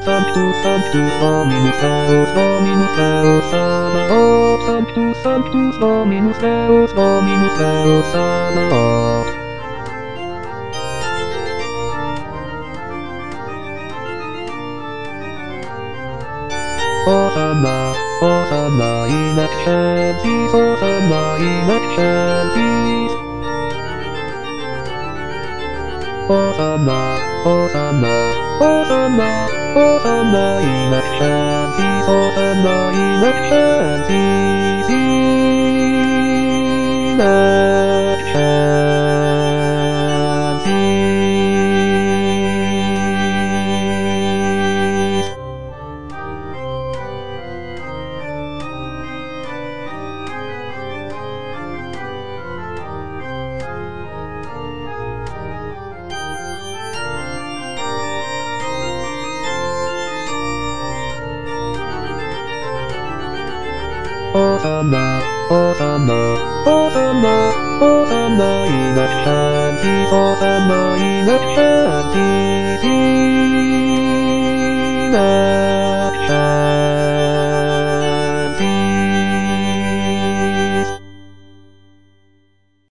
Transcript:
Sanctus, Sanctus Dominus Deus, Dominus Deus Sabaoth. Sanctus, Sanctus Dominus Deus, Dominus Deus Sabaoth. Hosanna, Hosanna in excelsis, Hosanna in excelsis. Hosanna, Hosanna, Hosanna, Hosanna in excelsis, Hosanna in excelsis, in excelsis. Hosanna, Hosanna, Hosanna, Hosanna in excelsis, Hosanna in excelsis.